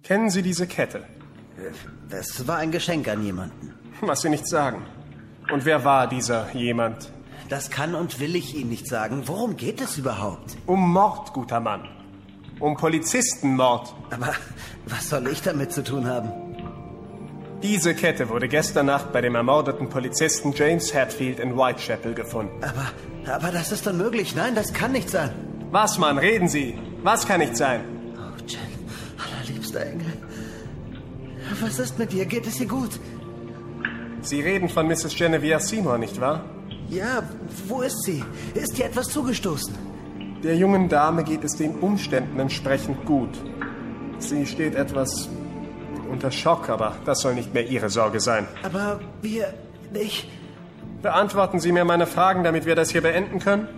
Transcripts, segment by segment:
Kennen Sie diese Kette? Das war ein Geschenk an jemanden. Was Sie nicht sagen. Und wer war dieser jemand? Das kann und will ich Ihnen nicht sagen. Worum geht es überhaupt? Um Mord, guter Mann. Um Polizistenmord. Aber was soll ich damit zu tun haben? Diese Kette wurde gestern Nacht bei dem ermordeten Polizisten James Hatfield in Whitechapel gefunden. Aber das ist unmöglich. Nein, das kann nicht sein. Was, Mann? Reden Sie. Was kann nicht sein? Oh, Jen, allerliebster Engel. Was ist mit dir? Geht es ihr gut? Sie reden von Mrs. Genevieve Seymour, nicht wahr? Ja, wo ist sie? Ist ihr etwas zugestoßen? Der jungen Dame geht es den Umständen entsprechend gut. Sie steht etwas unter Schock, aber das soll nicht mehr Ihre Sorge sein. Aber ich... Beantworten Sie mir meine Fragen, damit wir das hier beenden können?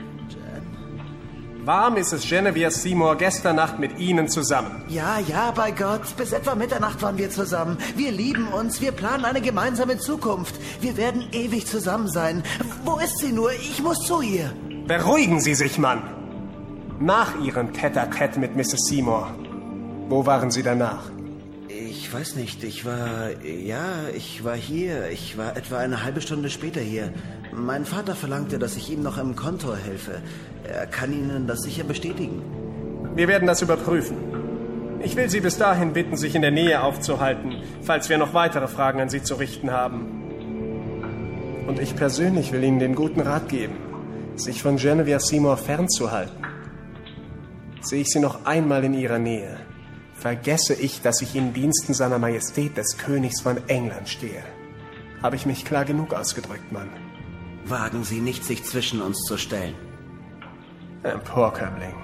War Mrs. Genevieve Seymour gestern Nacht mit Ihnen zusammen? Ja, bei Gott. Bis etwa Mitternacht waren wir zusammen. Wir lieben uns, wir planen eine gemeinsame Zukunft. Wir werden ewig zusammen sein. Wo ist sie nur? Ich muss zu ihr. Beruhigen Sie sich, Mann. Nach Ihrem Tête-à-Tête mit Mrs. Seymour. Wo waren Sie danach? Ich weiß nicht, ich war hier. Ich war etwa eine halbe Stunde später hier. Mein Vater verlangte, dass ich ihm noch im Kontor helfe. Er kann Ihnen das sicher bestätigen. Wir werden das überprüfen. Ich will Sie bis dahin bitten, sich in der Nähe aufzuhalten, falls wir noch weitere Fragen an Sie zu richten haben. Und ich persönlich will Ihnen den guten Rat geben, sich von Genevieve Seymour fernzuhalten. Sehe ich Sie noch einmal in Ihrer Nähe, vergesse ich, dass ich in Diensten seiner Majestät des Königs von England stehe. Habe ich mich klar genug ausgedrückt, Mann? Wagen Sie nicht, sich zwischen uns zu stellen. Emporkömmling.